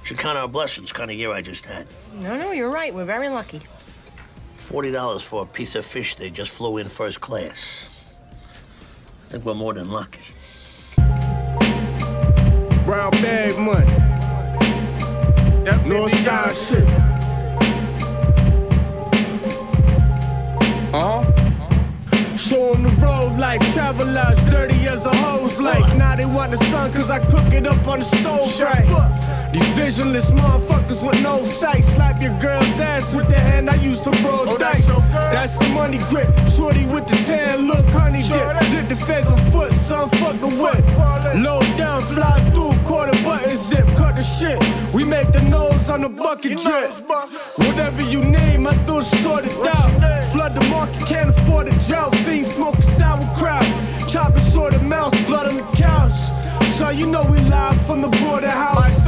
Should count our blessings, kind of year I just had. No, you're right. We're very lucky. $40 for a piece of fish they just flew in first class. I think we're more than lucky. Brown bag money. North side shit. Show 'em the road life, travel lives, dirty as a hoe's life. Now they want the sun cause I cook it up on the stove right. These visionless motherfuckers with no sight. Slap your girl's ass with the hand I used to roll dice. That's the money grip, shorty with the tan look, honey dip. Did the feds on foot, son fucking whip. Low down, fly through, quarter button zip. Cut the shit, we make the nose on the bucket drip. Whatever you need, my dudes sort it out. Flood the market, can't afford a drought. Fiends smoking sauerkraut, chopping short of mouse, blood on the couch. So you know we live from the border house.